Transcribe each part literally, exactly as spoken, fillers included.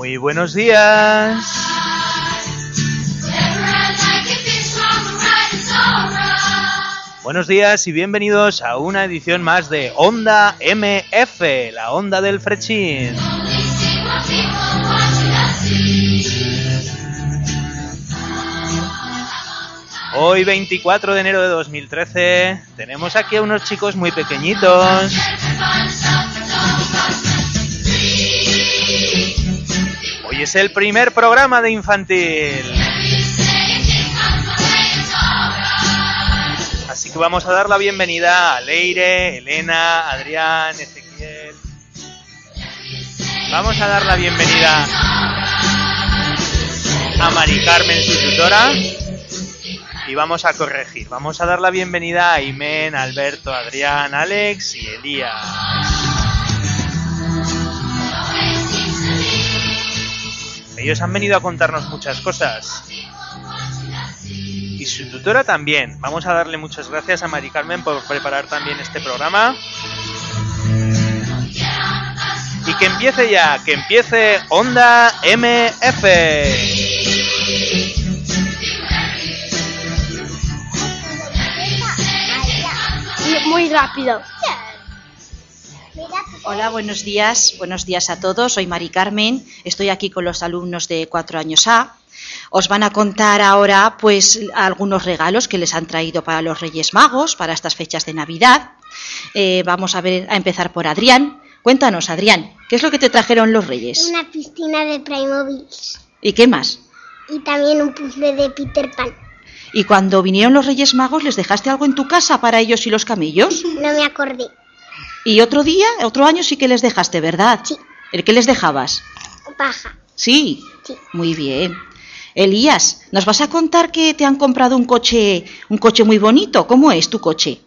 Muy buenos días. Buenos días y bienvenidos a una edición más de Onda M F, la onda del Frechín. Hoy, veinticuatro de enero de dos mil trece, tenemos aquí a unos chicos muy pequeñitos. Hoy es el primer programa de infantil. Así que vamos a dar la bienvenida a Leire, Elena, Adrián, Ezequiel. Vamos a dar la bienvenida a Mari Carmen, su tutora. Y vamos a corregir. Vamos a dar la bienvenida a Imen, Alberto, Adrián, Alex y Elías. Ellos han venido a contarnos muchas cosas. Y su tutora también. Vamos a darle muchas gracias a Mari Carmen por preparar también este programa. Y que empiece ya, que empiece Onda M F. Muy rápido. Hola, buenos días. Buenos días a todos. Soy Mari Carmen. Estoy aquí con los alumnos de cuatro años A. Os van a contar ahora pues algunos regalos que les han traído para los Reyes Magos, para estas fechas de Navidad. Eh, vamos a ver, a empezar por Adrián. Cuéntanos, Adrián, ¿qué es lo que te trajeron los Reyes? Una piscina de Playmobil. ¿Y qué más? Y también un puzzle de Peter Pan. ¿Y cuando vinieron los Reyes Magos les dejaste algo en tu casa para ellos y los camellos? No me acordé. ¿Y otro día, otro año sí que les dejaste, verdad? Sí. ¿El qué les dejabas? Paja. ¿Sí? Sí. Muy bien. Elías, ¿nos vas a contar que te han comprado un coche, un coche muy bonito? ¿Cómo es tu coche?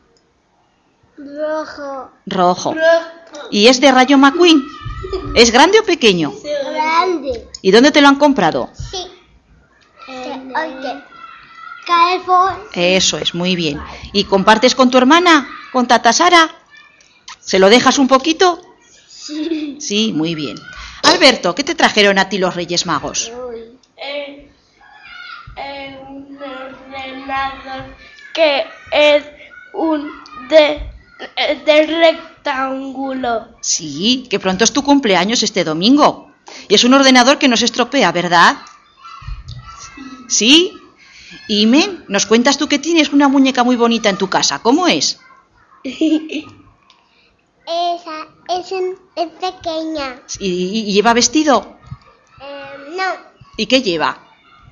Rojo. Rojo. Rojo. ¿Y es de Rayo McQueen? ¿Es grande o pequeño? Sí. Grande. ¿Y dónde te lo han comprado? Sí. Eh, oye. Carrefour. Eso es, muy bien. ¿Y compartes con tu hermana, con Tata Sara? ¿Se lo dejas un poquito? Sí. Sí, muy bien. Alberto, ¿qué te trajeron a ti los Reyes Magos? Eh, eh, un ordenador que es un de, de rectángulo. Sí, que pronto es tu cumpleaños este domingo. Y es un ordenador que no se estropea, ¿verdad? ¿Sí? Imen, ¿nos cuentas tú que tienes una muñeca muy bonita en tu casa? ¿Cómo es? Esa es, en, es pequeña. ¿Y, y lleva vestido? Eh, no. ¿Y qué lleva?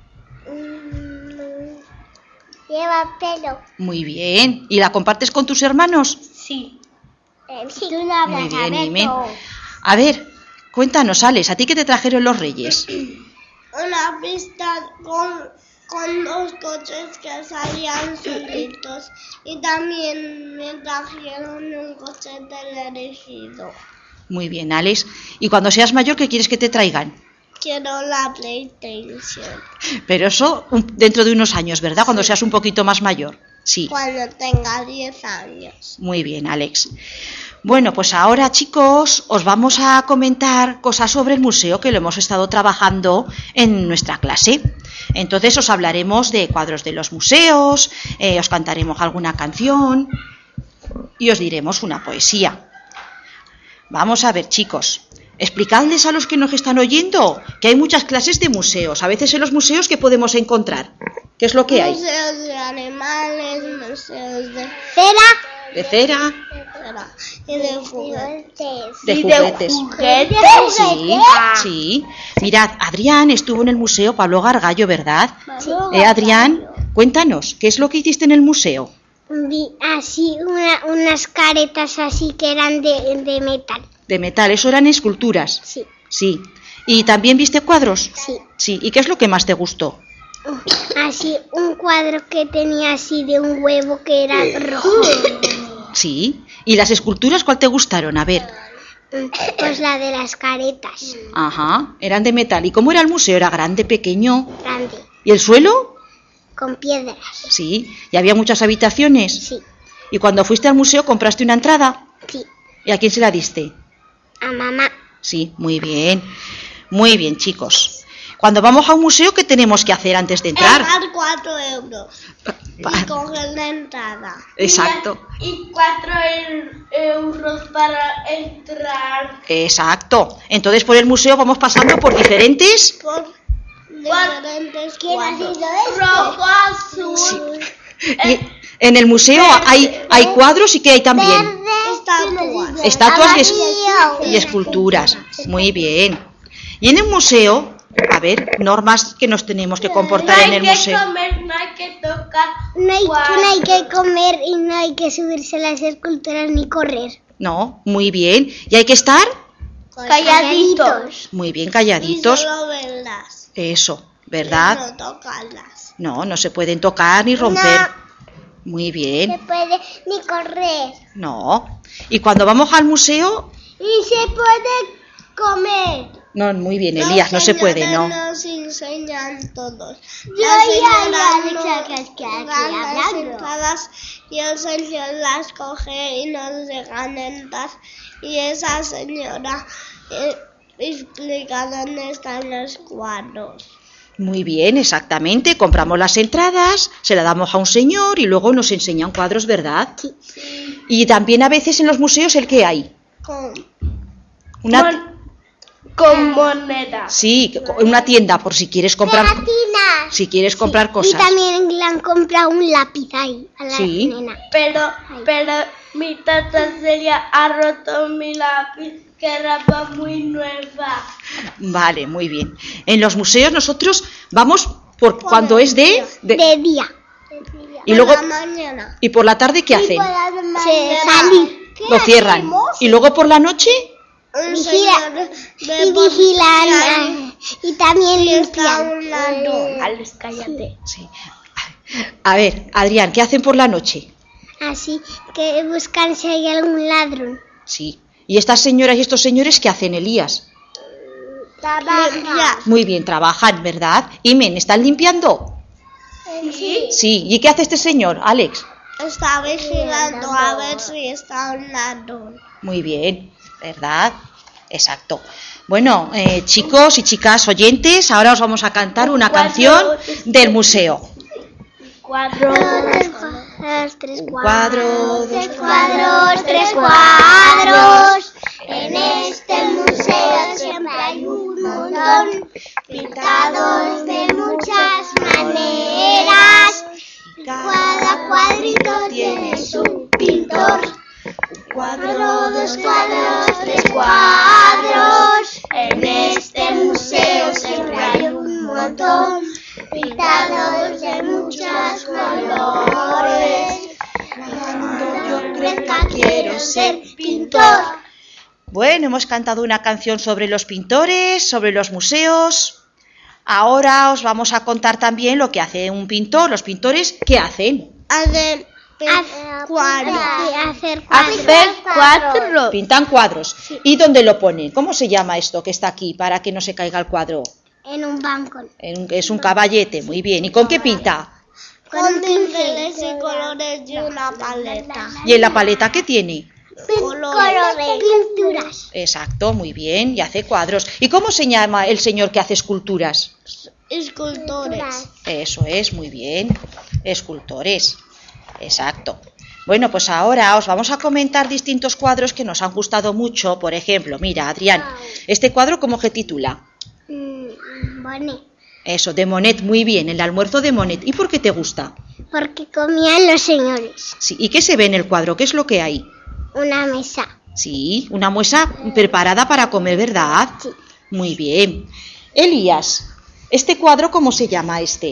Mm, lleva pelo. Muy bien. ¿Y la compartes con tus hermanos? Sí. Eh, sí. Tú no hablas. Muy bien, Imen. A ver, cuéntanos, Alex, ¿a ti qué te trajeron los Reyes? Una pista con, con los coches que salían solitos. Y también me trajeron un coche teledirigido. Muy bien, Alex. ¿Y cuando seas mayor, qué quieres que te traigan? Quiero la PlayStation. Pero eso dentro de unos años, ¿verdad? Cuando seas un poquito más mayor. Sí. Cuando tenga diez años. Muy bien, Alex. Bueno, pues ahora, chicos, os vamos a comentar cosas sobre el museo que lo hemos estado trabajando en nuestra clase. Entonces os hablaremos de cuadros de los museos, eh, os cantaremos alguna canción y os diremos una poesía. Vamos a ver, chicos. Explicadles a los que nos están oyendo que hay muchas clases de museos. A veces en los museos, ¿qué podemos encontrar? ¿Qué es lo que hay? Museos de animales, museos de Cera. De cera. y de juguetes. De ¿Y juguetes. de juguetes? Sí, sí. Mirad, Adrián estuvo en el museo Pablo Gargallo, ¿verdad? Sí. Eh, Adrián, cuéntanos, ¿qué es lo que hiciste en el museo? Vi así una, unas caretas así que eran de, de metal. De metal, eso eran esculturas. Sí. Sí. ¿Y también viste cuadros? Sí. Sí. ¿Y qué es lo que más te gustó? Así un cuadro que tenía así de un huevo que era rojo. Sí. ¿Y las esculturas cuál te gustaron? A ver. Pues la de las caretas. Ajá, eran de metal. ¿Y cómo era el museo? ¿Era grande, pequeño? Grande. ¿Y el suelo? Con piedras. Sí. ¿Y había muchas habitaciones? Sí. ¿Y cuando fuiste al museo compraste una entrada? Sí. ¿Y a quién se la diste? A mamá. Sí, muy bien. Muy bien, chicos. Cuando vamos a un museo, ¿qué tenemos que hacer antes de entrar? Pagar cuatro euros Pa- y coger la entrada. Exacto, Y cuatro euros para entrar. exacto. Entonces por el museo vamos pasando por diferentes... Por diferentes ¿Quién ha cuadros. sido esto? Rojo, azul. Y en el museo hay, hay cuadros y ¿qué hay también? Estatuas. Estatuas y, es- Amarillo. y esculturas. Muy bien. Y en el museo, a ver, normas que nos tenemos que comportar en el museo. comer, no hay que tocar. No hay, no hay que comer y no hay que subirse a las esculturas ni correr. No, muy bien. Y hay que estar Calladitos. muy bien Y calladitos. solo verlas. Eso, ¿verdad? Y no tocarlas. No, no se pueden tocar ni romper. Muy Se bien. puede ni correr. No. Y cuando vamos al museo, Y se puede comer. no, muy bien, Elías, no se puede, no. Nos enseñan todos. Yo Las ya señoras ya no que es que aquí dan las hablando. entradas y el señor las coge y nos dejan entrar. Y esa señora eh, explica dónde están los cuadros. Muy bien, exactamente. Compramos las entradas, se las damos a un señor y luego nos enseñan cuadros, ¿verdad? Y también a veces en los museos, ¿el qué hay? Con, Una, con monedas. sí, una tienda por si quieres comprar, Pegatinas. si quieres comprar Y cosas. también le han comprado un lápiz ahí a la Sí. nena. Pero, pero mi tata sería ha roto mi lápiz, que era muy nueva. Vale, muy bien. En los museos nosotros vamos por cuando es de, de- De día. y luego Por la mañana. y por la tarde ¿qué hacen? Se salir. Lo cierran. Y luego por la noche, Un Vigila- señor de Y vigilan. policía ah, Y también y está limpian. un ladrón. Alex, cállate. sí. A ver, Adrián, ¿qué hacen por la noche? Así que buscan si hay algún ladrón. Sí. ¿Y estas señoras y estos señores qué hacen, Elías? Limpiar. Muy bien, trabajan, ¿verdad? Imen, ¿están limpiando? Sí. Sí. ¿Y qué hace este señor, Alex? Está vigilando a ver si está un ladrón. Muy bien, ¿verdad? Exacto. Bueno, eh, chicos y chicas oyentes, ahora os vamos a cantar una canción del museo. Cuatro. Dos, tres Un cuadros. cuadro, dos Tres cuadros, tres cuadros. En este museo siempre hay un montón. Pintados de muchas maneras. Cada cuadrito tiene su pintor. Cuadro, dos cuadros, tres cuadros. En este museo siempre hay un montón. Pintados de muchos colores. Cuando yo crezca quiero ser pintor. Bueno, hemos cantado una canción sobre los pintores, sobre los museos. Ahora os vamos a contar también lo que hace un pintor. Los pintores, ¿qué hacen? Hacer cuadros. Hacer Hacer cuatro. Pintan cuadros. ¿Y dónde lo ponen? ¿Cómo se llama esto que está aquí para que no se caiga el cuadro? En un banco. En un- Es un caballete, muy bien. ¿Y con qué pinta? Con pinceles y colores y una paleta. ¿Y en la paleta qué tiene? Colores. Pinturas. Exacto, muy bien. Y hace cuadros. ¿Y cómo se llama el señor que hace esculturas? Escultores. Eso es, muy bien. Escultores. Exacto. Bueno, pues ahora os vamos a comentar distintos cuadros que nos han gustado mucho. Por ejemplo, mira, Adrián, este cuadro, ¿cómo se titula? Mm, Bonito. Eso, de Monet, muy bien, el almuerzo de Monet. ¿Y por qué te gusta? Porque comían los señores. Sí, ¿y qué se ve en el cuadro? ¿Qué es lo que hay? Una mesa. Sí, una mesa preparada para comer, ¿verdad? Sí. Muy bien. Elías, ¿este cuadro cómo se llama este?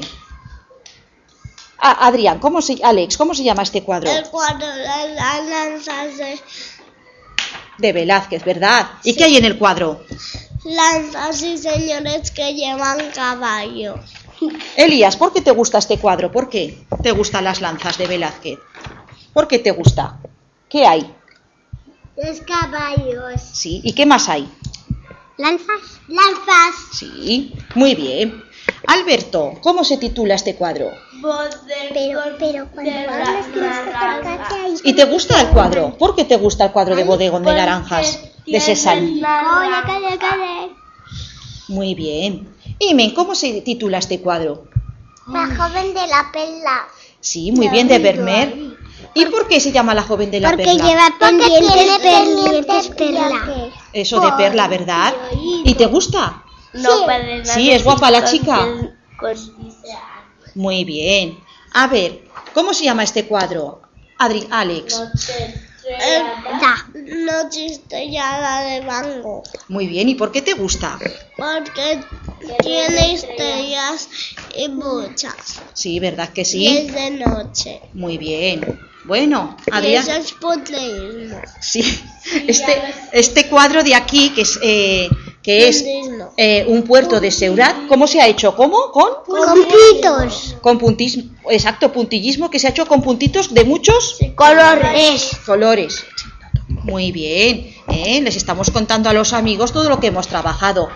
Ah, Adrián, ¿cómo se, Alex, ¿cómo se llama este cuadro? El cuadro de las lanzas de De Velázquez, ¿verdad? ¿Y qué hay en el cuadro? lanzas y señores que llevan caballo. Elías, ¿por qué te gusta este cuadro? ¿Por qué te gustan las lanzas de Velázquez? ¿Por qué te gusta? ¿Qué hay? Los caballos. Sí, ¿y qué más hay? Lanzas. Lanzas. Sí, muy bien. Alberto, ¿cómo se titula este cuadro? Pero, pero cuando hablas tienes que acercarte ahí. ¿Y te gusta el cuadro? ¿Por qué te gusta el cuadro de Bodegón de Naranjas de César? Calla, calla, calla. Muy bien. Imen, ¿cómo se titula este cuadro? La joven de la perla. Sí, muy bien, de Vermeer. ¿Y por qué se llama la joven de la Porque perla? lleva pendientes, pendientes, perla. Eso de perla, ¿verdad? ¿Y te gusta? No, pero Sí, es guapa la chica. Con... Muy bien. A ver, ¿cómo se llama este cuadro? Adri, Alex. Eh, Noche estrellada de Van Gogh. Muy bien, ¿y por qué te gusta? Porque tiene estrellas y muchas. Sí, ¿verdad que Y sí? es de noche. Muy bien. Bueno, Y Adrián. eso es puntillismo. Sí, este, este cuadro de aquí, que es, eh, que es Puntillismo. eh, un puerto de Seurat, ¿cómo se ha hecho? ¿Cómo? ¿Con? Con pitos. Con puntismo, exacto, puntillismo, que se ha hecho con puntitos de muchos Colores. colores. Muy bien, ¿eh? Les estamos contando a los amigos todo lo que hemos trabajado.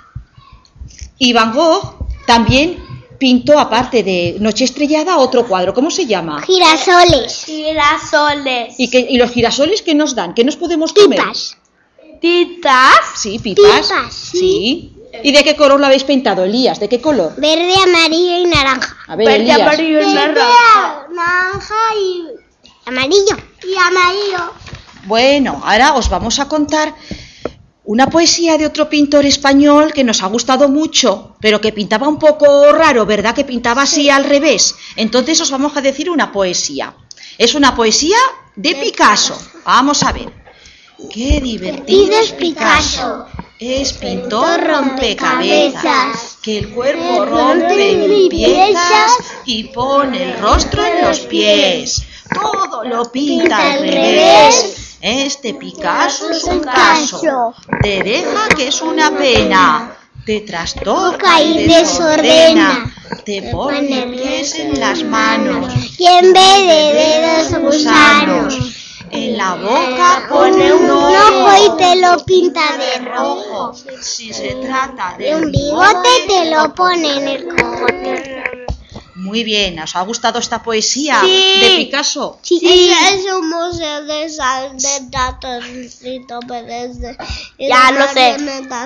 Y Van Gogh también pintó, aparte de Noche Estrellada, otro cuadro. ¿Cómo se llama? Girasoles. Girasoles. ¿Y, que, y los girasoles qué nos dan? ¿Qué nos podemos comer? Pipas. Titas. Sí, pipas. Pipas, sí. sí. ¿Y de qué color lo habéis pintado, Elías? ¿De qué color? Verde, amarillo y naranja. A ver, Verde, Elías. amarillo y naranja. Naranja y amarillo. Y amarillo. Bueno, ahora os vamos a contar una poesía de otro pintor español que nos ha gustado mucho, pero que pintaba un poco raro, ¿verdad? Que pintaba así al revés. Entonces os vamos a decir una poesía. Es una poesía de Picasso. Vamos a ver. Qué divertido es Picasso. Es pintor rompecabezas, que el cuerpo rompe en piezas y pone el rostro en los pies. Todo lo pinta al revés. Este Picasso es un caso. Te deja que es una pena. Te trastoca y desordena. Te pone pies en las manos Y en vez de dedos, gusanos. En la boca pone un Un ojo y ojo te lo pinta de rojo. si se trata De de un bigote te lo pone en el cogote. Muy bien, ¿os ha gustado esta poesía Sí. de Picasso? Sí. Es, es un museo de sal de datos escrito desde Ya lo sé.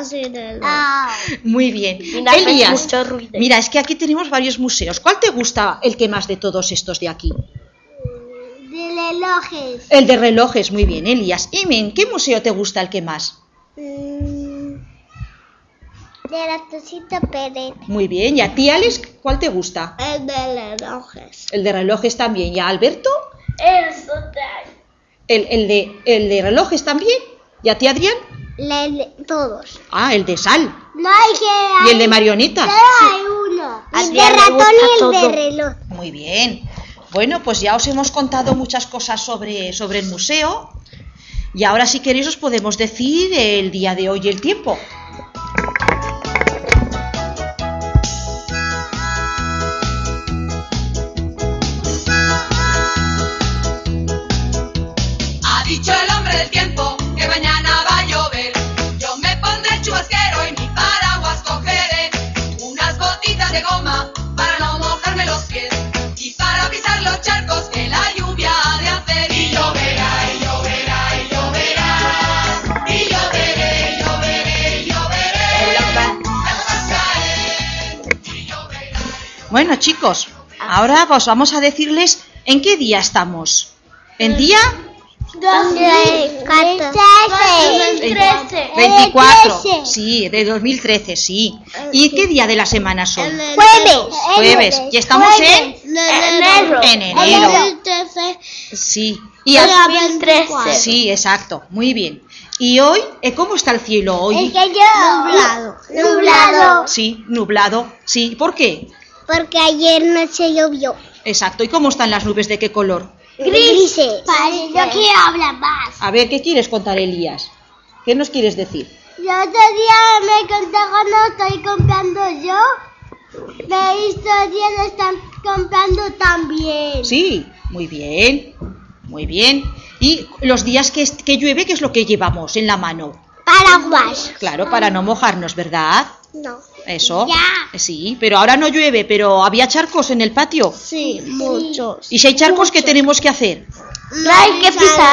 Ah, Muy bien. Mira, hace Elías, mucho ruido. mira, es que aquí tenemos varios museos. ¿Cuál te gusta el que más de todos estos de aquí? de relojes. El de relojes, muy bien, Elías. Imen, ¿qué museo te gusta el que más? Mm, de la Tosito Pérez. Muy bien, ¿y a ti, Alex, cuál te gusta? El de relojes. El de relojes también. ¿Y a Alberto? Eso ¿El, el, de, el de relojes también? ¿Y a ti, Adrián? La de todos. Ah, el de sal. No hay que. ¿Y el de marionetas? Solo hay uno. A El de Adrián le ratón gusta y el todo. de reloj. Muy bien. Bueno, pues ya os hemos contado muchas cosas sobre, sobre el museo. Y ahora, si queréis, os podemos decir el día de hoy y el tiempo. Ha dicho el hombre del tiempo que mañana va a llover. Yo me pondré el chubasquero y mi paraguas cogeré. Unas botitas de goma para no mojarme los pies. Y para pisar los charcos que la lluvia ha de hacer. Y lloverá, y lloverá, y lloverá. Y lloveré, y lloveré, y lloveré. Hasta caer. Y lloverá. Bueno, chicos, ahora pues vamos a decirles en qué día estamos. ¿En día? veinticuatro. Sí, de dos mil trece, sí. ¿Y qué día de la semana son? Jueves. Jueves. ¿Y estamos en? Enero. En enero. trece. Sí. Y a- dos mil trece. Sí, exacto. Muy bien. ¿Y hoy? eh, ¿Cómo está el cielo hoy? El que yo. Nublado. Nublado. Sí, nublado. Sí. ¿Por qué? Porque ayer noche llovió. Exacto. ¿Y cómo están las nubes? ¿De qué color? Grises. Yo quiero hablar más. A ver, ¿qué quieres contar, Elías? ¿Qué nos quieres decir? El otro día me contaron, no estoy comprando yo. Me historia lo están comprando también. Sí, muy bien. Muy bien. ¿Y los días que, que llueve, qué es lo que llevamos en la mano? Paraguas. Claro, para no mojarnos, ¿verdad? No. Eso. Ya. Sí, pero ahora no llueve, pero había charcos en el patio. Sí, muchos. ¿Y si hay charcos, qué tenemos que hacer? No hay que pisar.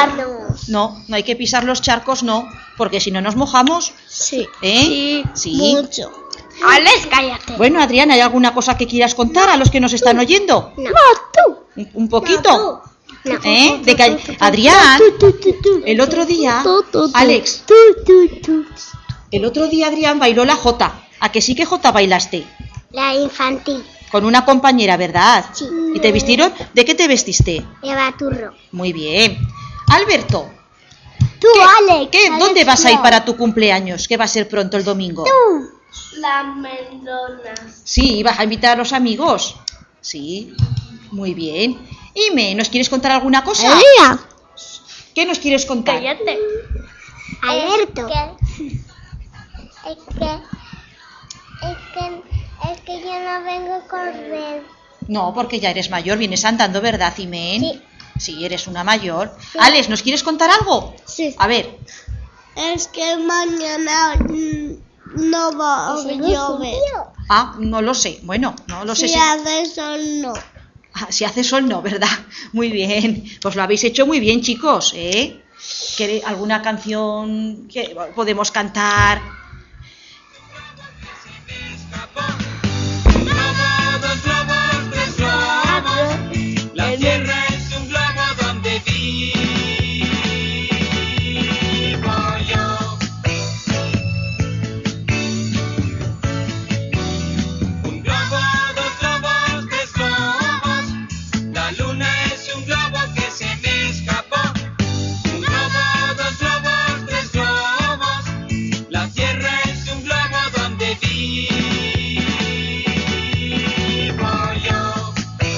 charcos. No, no hay que pisar los charcos, no, porque si no nos mojamos. Sí. ¿Eh? Sí. Mucho. Alex, cállate. Bueno, Adrián, ¿hay alguna cosa que quieras contar a los que nos están oyendo? No, tú. ¿Un, un poquito? No. ¿Eh? De que... Adrián, el otro día, Alex, Tú, tú, tú. el otro día Adrián bailó la jota. ¿A que sí que jota bailaste? La infantil. Con una compañera, ¿verdad? Sí. ¿Y te vistieron? ¿De qué te vestiste? Eva Turro. Muy bien. Alberto, Tú, ¿qué- Alex. qué- Alex, ¿dónde vas a ir no. para tu cumpleaños? Que va a ser pronto el domingo. Tú. Las mendonas. Sí, ¿vas a invitar a los amigos? Sí, muy bien. Ime, ¿nos quieres contar alguna cosa? Elia. ¿Qué nos quieres contar? Cállate. Alberto. Es que, es que, es que yo no vengo a correr. No, porque ya eres mayor, vienes andando, ¿verdad, Imen? Sí. Sí, eres una mayor. Alex, ¿nos quieres contar algo? Sí. A ver, Es que mañana mm, no va a llover. ah, no lo sé. Bueno, no lo sé Si si... hace sol, no. Ah, si hace sol, no, ¿verdad? Muy bien. Pues lo habéis hecho muy bien, chicos, ¿eh? ¿Queréis alguna canción que podemos cantar? Dos globos, tres globos. La tierra es un globo donde vivo yo. Un globo, dos globos, tres globos. La luna es un globo que se me escapó. Un globo, dos globos, tres globos. La tierra es un globo donde vivo yo.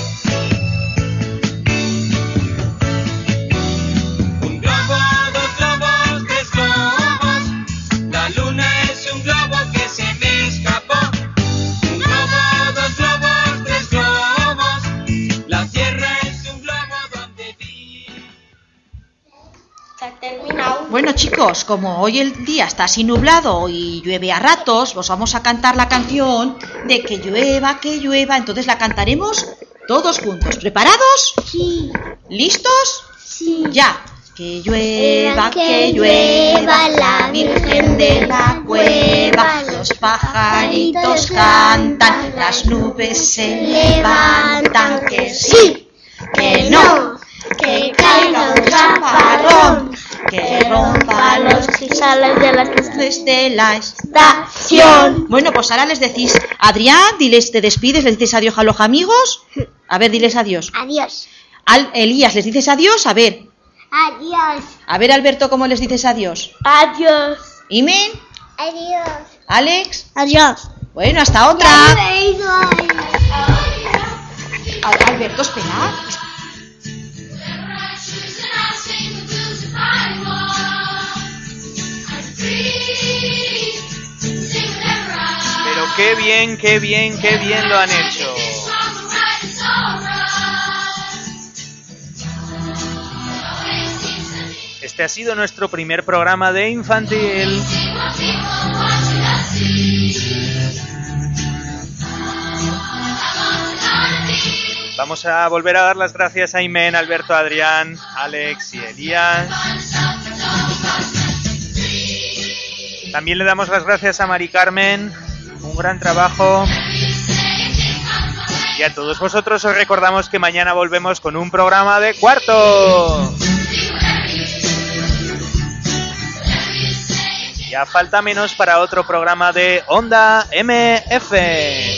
Un globo, dos globos, tres globos. La luna es un globo que se me escapó. Un globo, dos globos, tres globos. La tierra es un globo donde vivo. Se ha terminado. Bueno, chicos, como hoy el día está así nublado y llueve a ratos, os vamos a cantar la canción de que llueva, que llueva. Entonces la cantaremos todos juntos. ¿Preparados? Sí. ¿Listos? Sí. Ya. Que llueva, Que que llueva, la Virgen de la cueva, los pajaritos cantan, las nubes se levantan, que sí, que no, que caiga un chaparrón, que rompa los cristales de las luces de la estación. Bueno, pues ahora les decís, Adrián, diles, te despides, les dices adiós a los amigos. A ver, diles adiós. Adiós. Al Elías, les dices adiós, a ver. Adiós. A ver, Alberto, ¿cómo les dices adiós? Adiós. Imen, Adiós. Alex. Adiós. Bueno, hasta otra. Me he ido ahí. Al- Alberto, espera. Pero qué bien, qué bien, qué bien lo han hecho. Este ha sido nuestro primer programa de infantil. Vamos a volver a dar las gracias a Imen, Alberto, Adrián, Alex y Elías. También le damos las gracias a Mari Carmen, un gran trabajo. Y a todos vosotros os recordamos que mañana volvemos con un programa de cuarto. Ya falta menos para otro programa de Onda M F.